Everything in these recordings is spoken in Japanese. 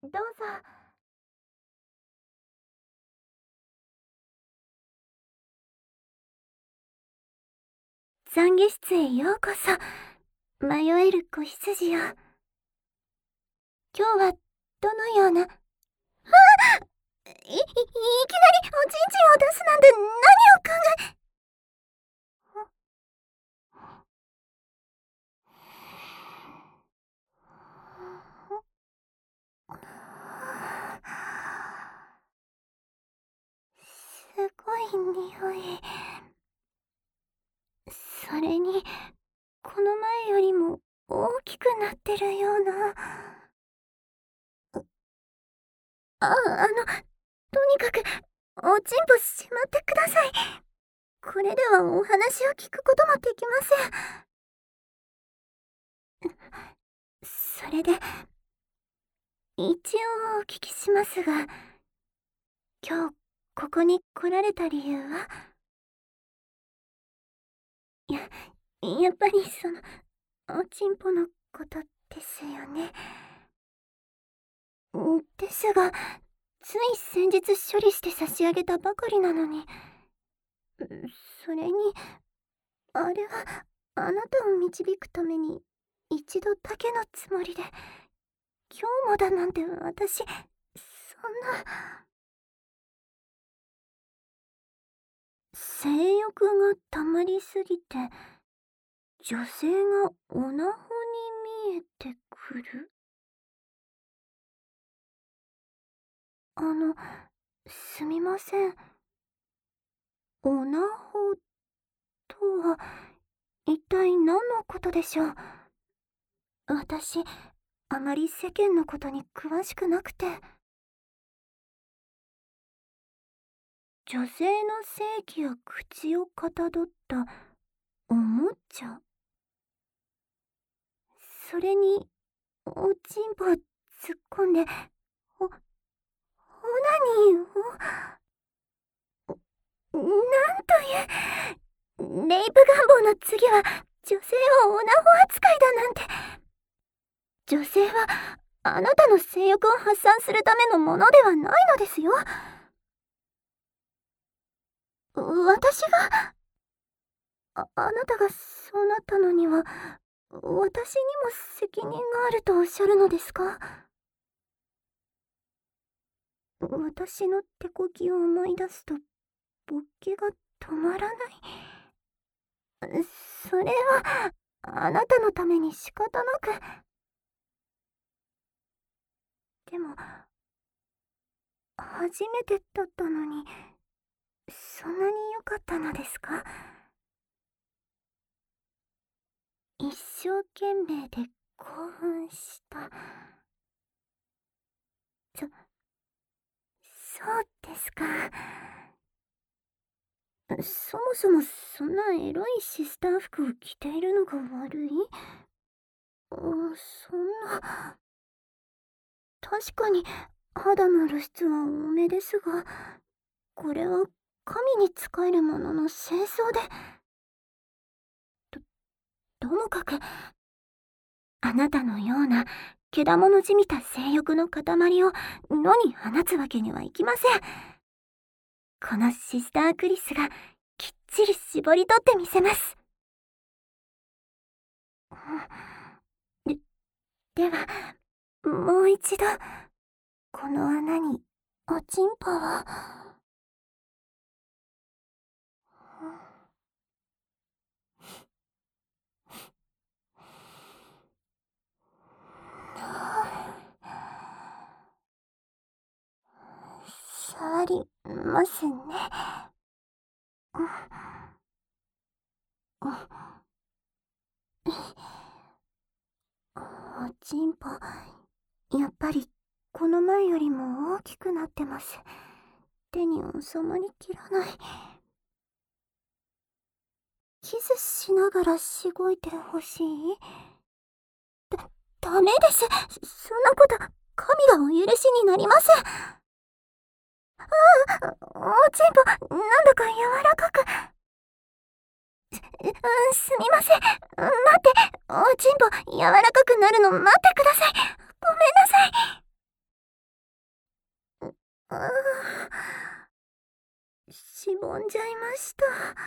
どうぞ。懺悔室へようこそ。迷える子羊よ。今日はどのような。いきなりおちんちんを出すなんて何を考え。すごい匂い。それにこの前よりも大きくなってるような。とにかくおちんぽしまってください。これではお話を聞くこともできません。それで一応お聞きしますが、今日ここに来られた理由は。やっぱりおちんぽのことですよね。ですが、つい先日処理して差し上げたばかりなのに。それに、あれはあなたを導くために一度だけのつもりで、今日もだなんて私、そんな。性欲がたまりすぎて、女性がオナホに見えてくる。すみません。オナホとは一体何のことでしょう。私、あまり世間のことに詳しくなくて。女性の性器や口をかたどったおもちゃ。それにおちんぽ突っ込んでオナニーを。なんという。レイプ願望の次は女性をオナホ扱いだなんて。女性はあなたの性欲を発散するためのものではないのですよ。私が。あなたがそうなったのには私にも責任があるとおっしゃるのですか。私の手こきを思い出すと勃起が止まらない。それはあなたのために仕方なく。でも初めてだったのにそんなに良かったのですか。一生懸命で興奮した。そうですか。そもそもそんなエロいシスター服を着ているのが悪い？そんな。確かに肌の露出は多めですが、これは神に仕えるものの清掃で。ともかく、あなたのようなけだものじみた性欲の塊を野に放つわけにはいきません。このシスタークリスがきっちり絞り取ってみせます。ではもう一度、この穴におちんぽを。触りますね。おちんぽ、やっぱりこの前よりも大きくなってます。手に収まりきらない。キスしながらしごいてほしい？ダメです。そんなこと、神がお許しになりません。おちんぽ、なんだか柔らかく。すみません。待って、おちんぽ柔らかくなるの待ってください。ごめんなさい。 ああ、しぼんじゃいました。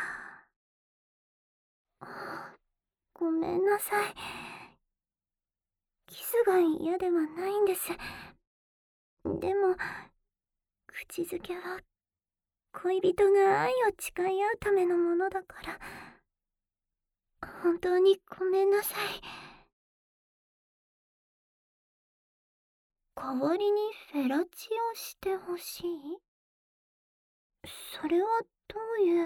ごめんなさい。キスが嫌ではないんです。でも、口づけは恋人が愛を誓い合うためのものだから、本当にごめんなさい。代わりにフェラチオしてほしい？それはどういう。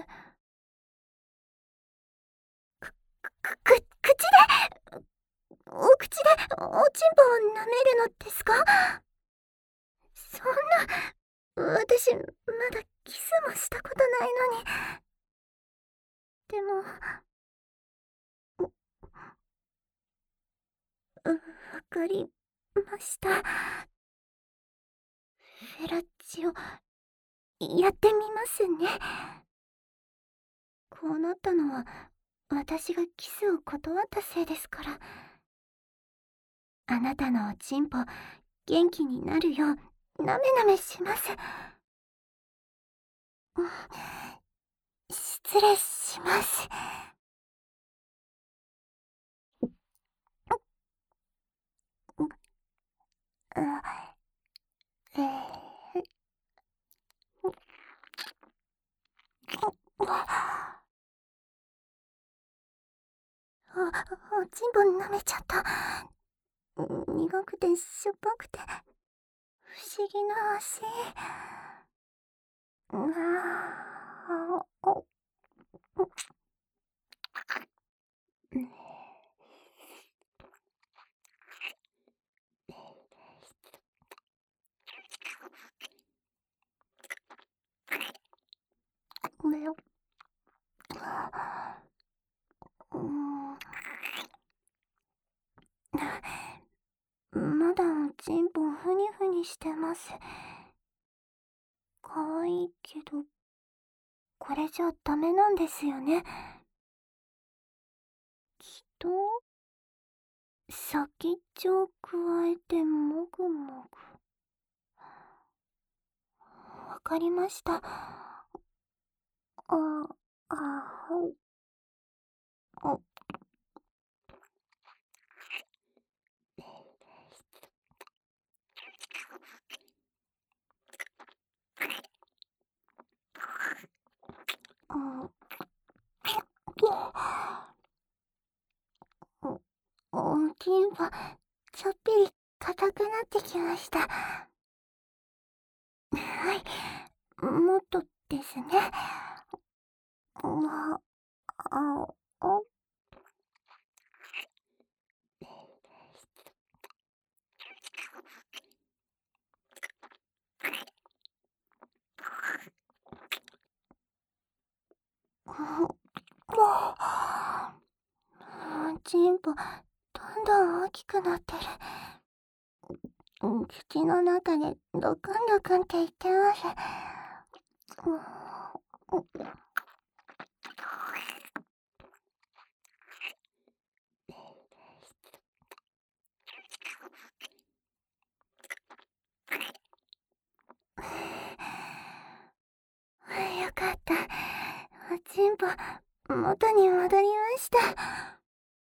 口で、お口でおちんぽを舐めるのですか？そんな、私まだキスもしたことないのに。でも、わかりました。フェラチオ、やってみますね。こうなったのは、私がキスを断ったせいですから。あなたのおちんぽ、元気になるよう、なめなめします。失礼します。おちんぽ舐めちゃった。苦くてしょっぱくて不思議な味。まだおちんぽふにふにしてます。かわいいけど、これじゃダメなんですよね。きっと、先っちょをくわえてもぐもぐ。わかりました。あ、あ、あ、お、おちんぽ、ちょっぴり硬くなってきました。はい、もっとですね。あ、あ、あ、ちんぽ、どんどん大きくなってる。口の中でドクンドクンって言ってます。よかった。おちんぽ、元に戻りました。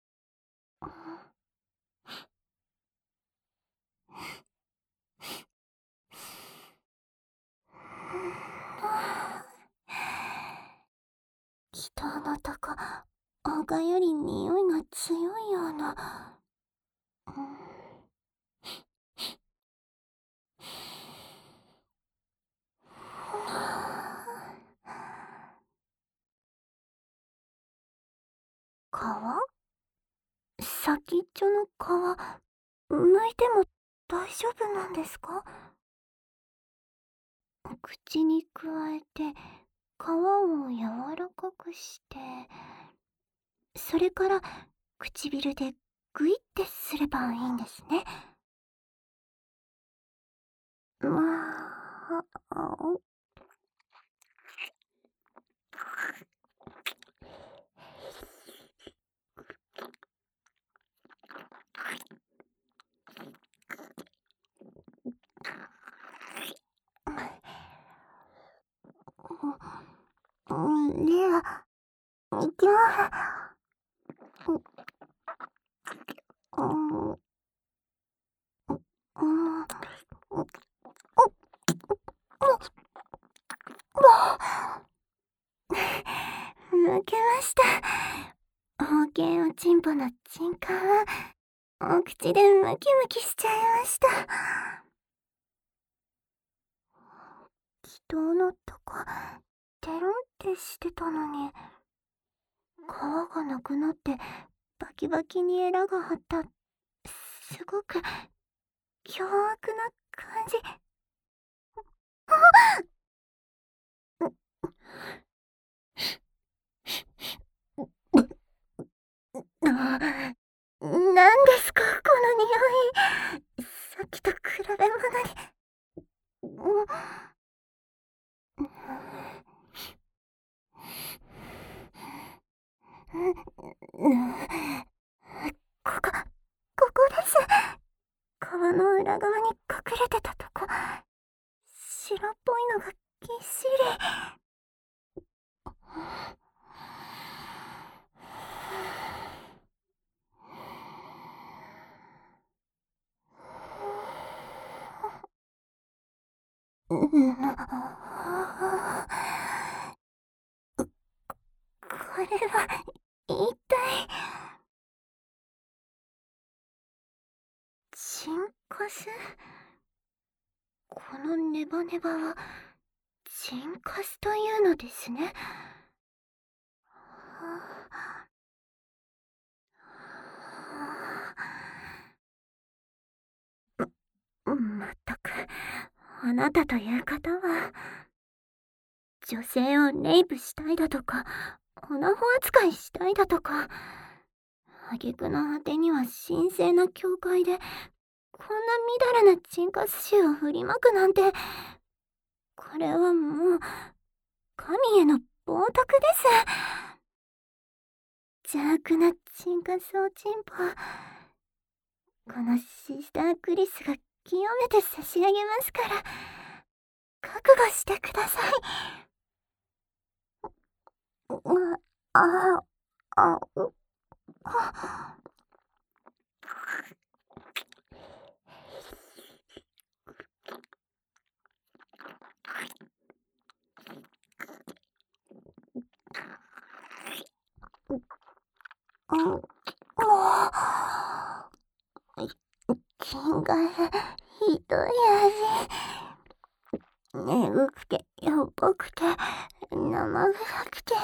祈祷のとこ、他より匂いが強いような。皮？先っちょの皮、剥いても大丈夫なんですか？口にくわえて皮を柔らかくして、それから唇でグイってすればいいんですね。まあ、 では、いきます。うん、うん、うん、うん、抜けました。方形おちんぽのちんかんは、お口でムキムキしちゃいました。祈祷のとこ、テロンってしてたのに、皮がなくなってバキバキにエラが張った、すごく凶悪な感じ。なんですかこの匂い。さっきと比べ物に。ここ、ここです。皮の裏側に隠れてたとこ。白っぽいのがぎっしり。これは一体。チンカス？このネバネバはチンカスというのですね。まったく、あなたという方は女性をレイプしたいだとか、オナホ扱いしたいだとか、挙句の果てには神聖な教会でこんなみだらなチンカス臭を振りまくなんて、これはもう神への冒涜です。邪悪なチンカスおちんぽ、このシスタークリスが清めて差し上げますから、覚悟してください。ああ、もう、金がひどい味。眠くて、やっぱくて、生臭くて。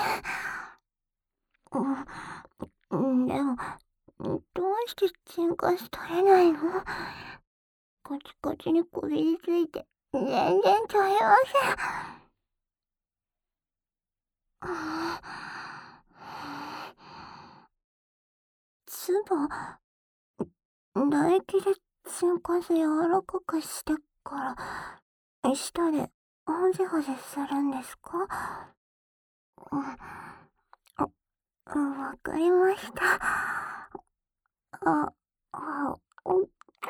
でも、どうしてチンカス取れないの？カチカチにこびりついて、全然取れません。つば、唾液でチンカス柔らかくしてから、舌でほじほじするんですか？わかりました。あ、あ、お、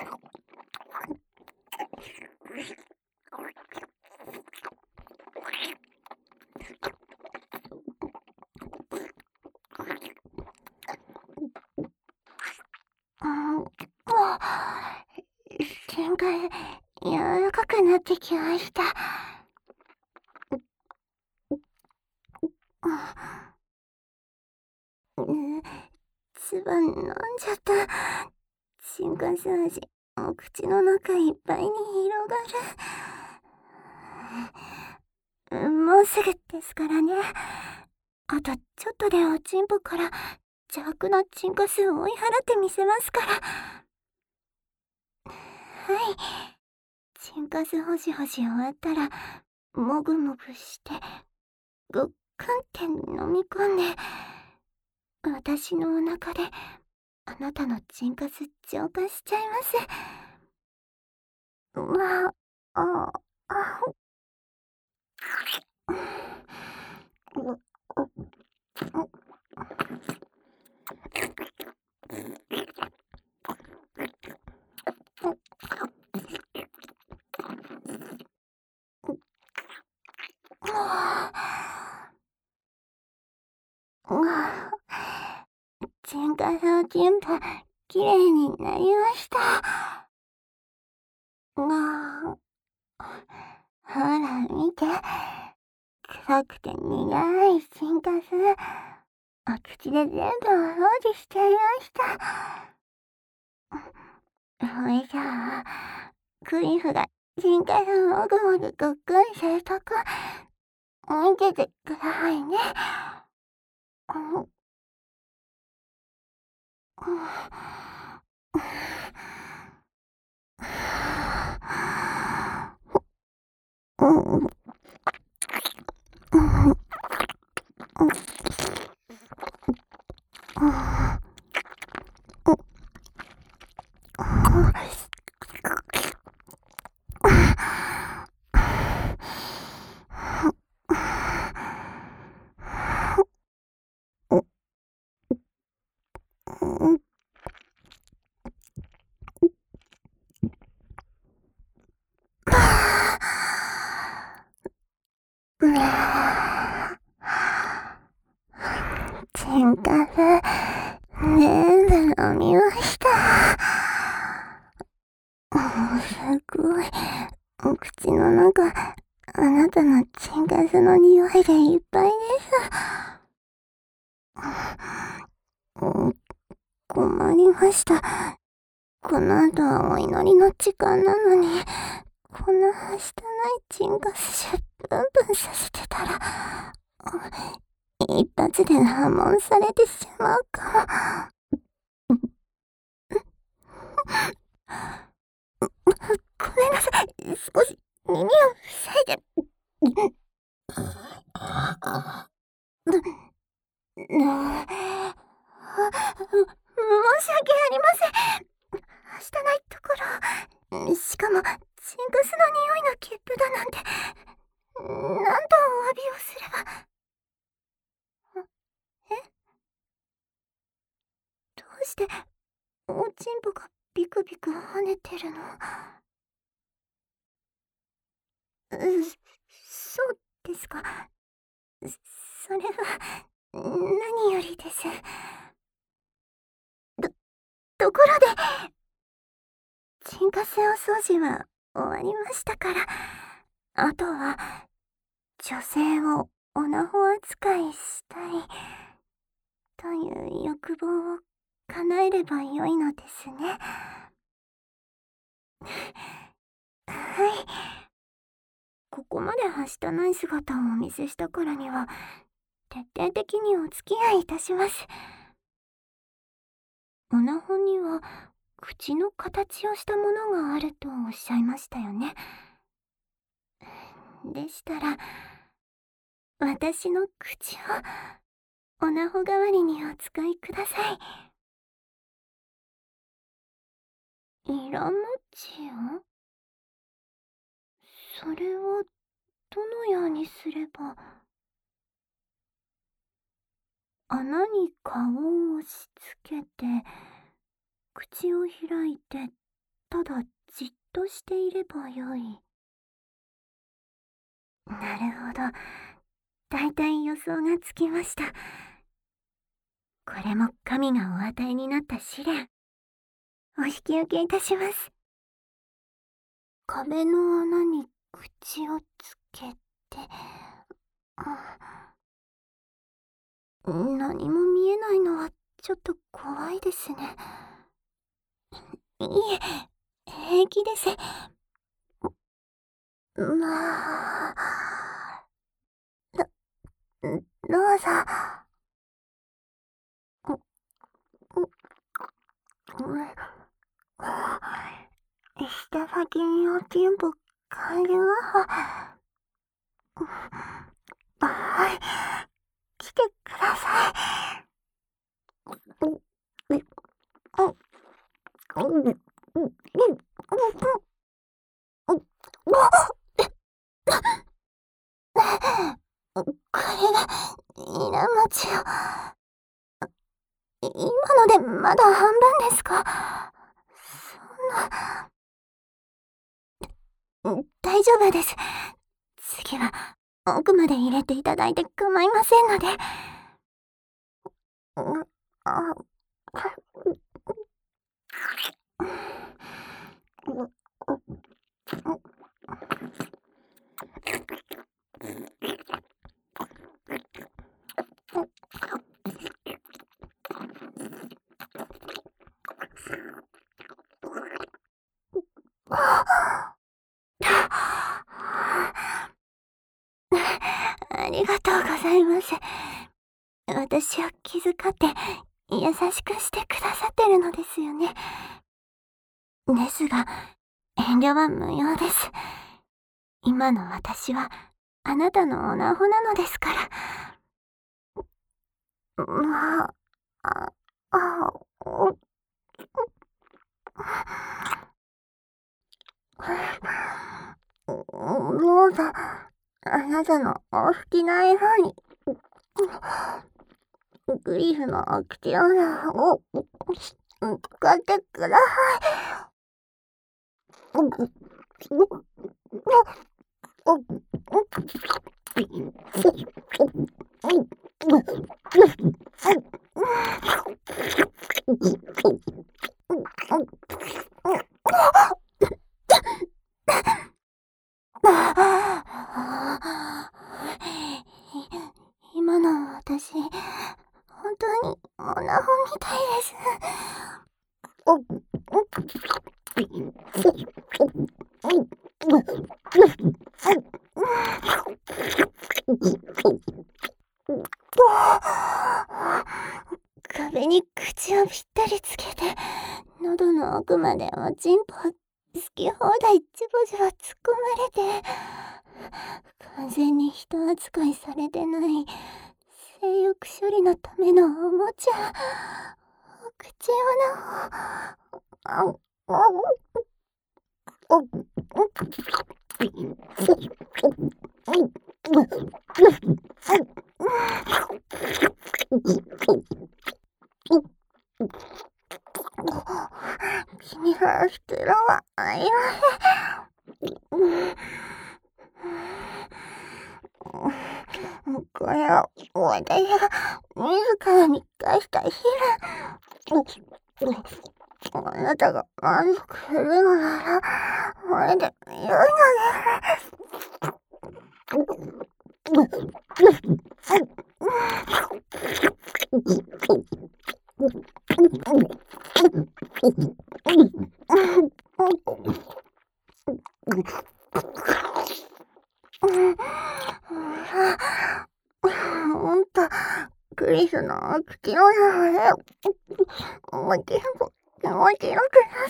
チンカス柔らかくなってきました。唾飲んじゃった。チンカス味、お口の中いっぱいに広がる。もうすぐですからね。あとちょっとでおちんぽから邪悪なチンカスを追い払ってみせますから。はい。チンカスホシホシ終わったら、もぐもぐして、ぐっくんって飲み込んで、私のお腹で、あなたのチンカス浄化しちゃいます。まあ、あ、あ、う、 沈下層全部きれいになりました。ほら見て。臭くて苦い沈下層。お口で全部お掃除しちゃいました。それじゃあ、クリフが沈下層をもぐもぐごっくんするとこ、見ててくださいね。沈下層全部飲みました。すごい。お口の中、あなたの沈下層の匂いでいっぱいです。困りました。この後はお祈りの時間なのに、こんなはしたない沈下層ブンブンさせてたら、一発で破門されてしまうかも。ごめんなさい。少し耳を塞いで。申し訳ありません。はしたないところ。しかも、沈下層の匂いのゲップだなんて。なんとお詫びをすれば。え？どうして、おちんぽがビクビク跳ねてるの？そうですか。それは、何よりです。ところで、沈下層お掃除は終わりましたから、あとは、女性をオナホ扱いしたい、という欲望を叶えればよいのですね。はい。ここまではしたない姿をお見せしたからには、徹底的にお付き合いいたします。オナホには、口の形をしたものがあるとおっしゃいましたよね。でしたら、私の口を、オナホ代わりにお使いください。色文字を？それは、どのようにすれば。穴に顔を押し付けて、口を開いて、ただじっとしていればよい。なるほど。だいたい予想がつきました。これも神がお与えになった試練。お引き受けいたします。壁の穴に口をつけて、何も見えないのはちょっと怖いですね。いえ、平気です。まあ、どうぞ。下先におちんぽ感じは。はい、来てください。これが、イラマチを。今のでまだ半分ですか？そんな。大丈夫です。次は、奥まで入れていただいて構いませんので。 ありがとうございます。私を気遣って優しくしてくださってるのですよね。ですが、遠慮は無用です。今の私はあなたの女子なのですから。まあ、あ、あ、お、どうぞ、あなたのお好きなように、グリフの口の中を使ってください。今の私、本当にオナホみたいです。壁に口をぴったりつけて、喉の奥までおちんぽ好き放題ジボジボ突っ込まれて、完全に人扱いされてない性欲処理のためのおもちゃ、お口を君の袋はありません。これを私が自らに返した日あなたが満足するのなら、これで良いのほんと、クリスの口の中で、もちろん気持ちよくなって、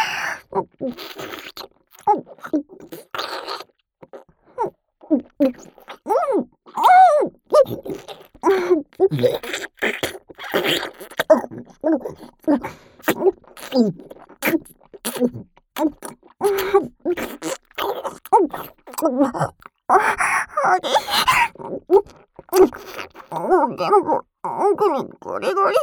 でも、奥にゴリゴリって。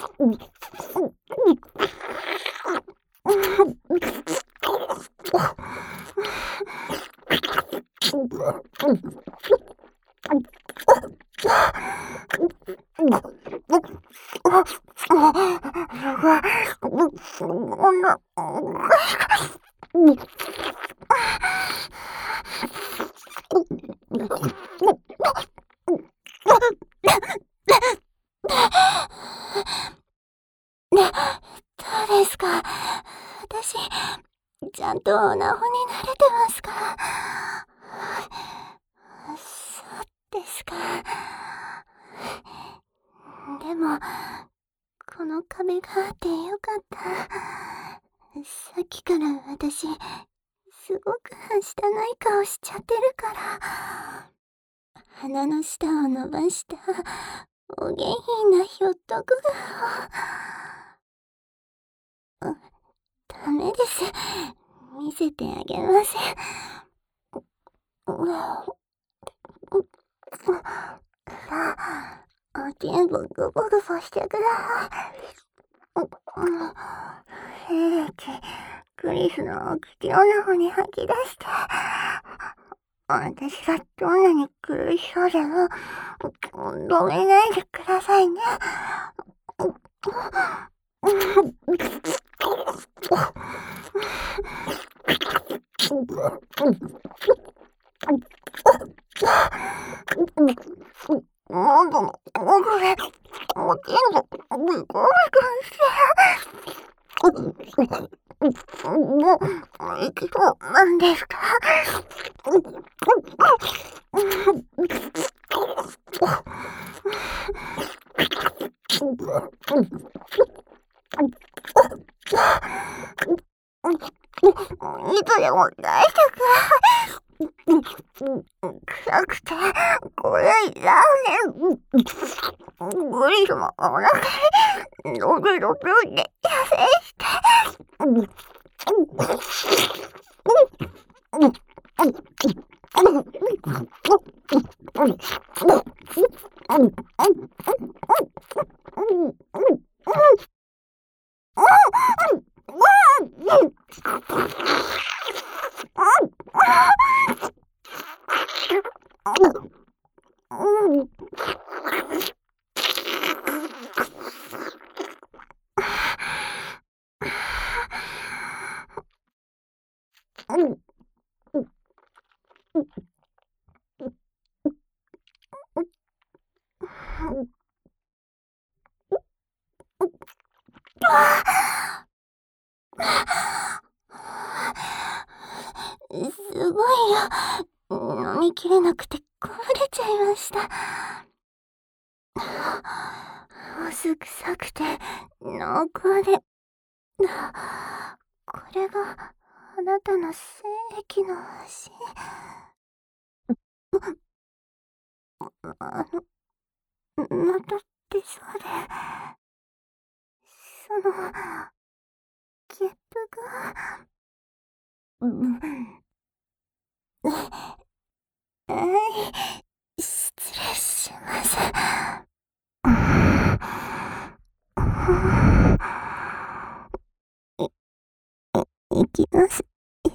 どうですか？私、ちゃんとオナホに慣れてますか？そうですか。でも、この壁があってよかった。さっきから私、すごくはしたない顔しちゃってるから。鼻の下を伸ばしたお下品なひょっとこ顔。ダメです。見せてあげません。さあ、おちんぽグボグボしてください。精液、クリスの口の中に吐き出して。 私がどんなに苦しそうでも、止めないでくださいね。喉の奥で、おちんと、ビクビクして、もう、行きそうなんですか？いつでも大丈夫。臭くて、これラーメン。グリルもお腹に、ドキドキで痩せして。すごいよ。飲みきれなくてこぼれちゃいました。お酢臭くて濃厚で、これがあなたの精液の味。あの、また出そうで、その、ゲップが、うん、はい、失礼します。いきますよ。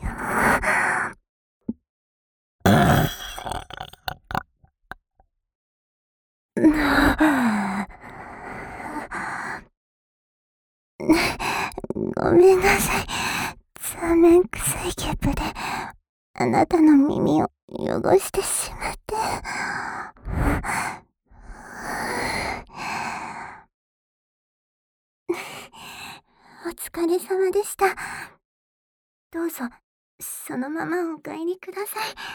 ごめんなさい。残念臭いゲップで、あなたの耳を汚してしまって。お疲れ様でした。どうぞ、そのままお帰りください。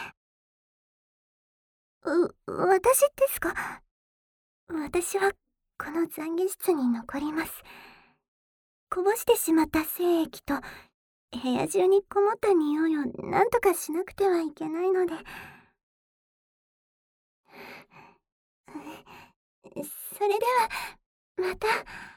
私ですか？私は、この懺悔室に残ります。こぼしてしまった精液と、部屋中にこもった匂いをなんとかしなくてはいけないので。それでは、また。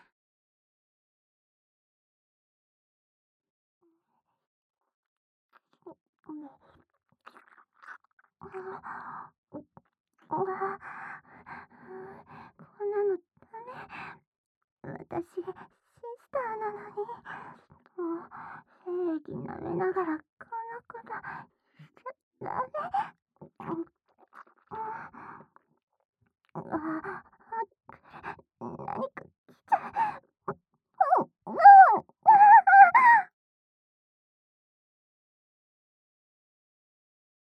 こんなのダメ。私、シスターなのに。もう、精液舐めながらこんなことしちゃダメ。